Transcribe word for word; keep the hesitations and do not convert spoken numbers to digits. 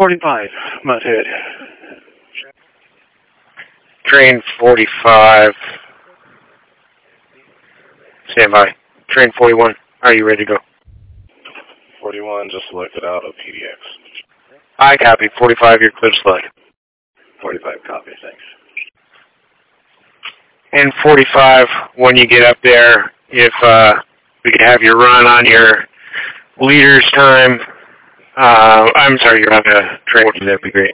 forty-five, Mudhead. Train forty-five. Stand by. Train forty-one, are you ready to go? forty-one, just selected out of P D X. I copy. forty-five, you're clear to select. forty-five, copy, thanks. And forty-five, when you get up there, if uh, we could have you run on your leader's time, uh, I'm sorry, you're on a train, that'd be great.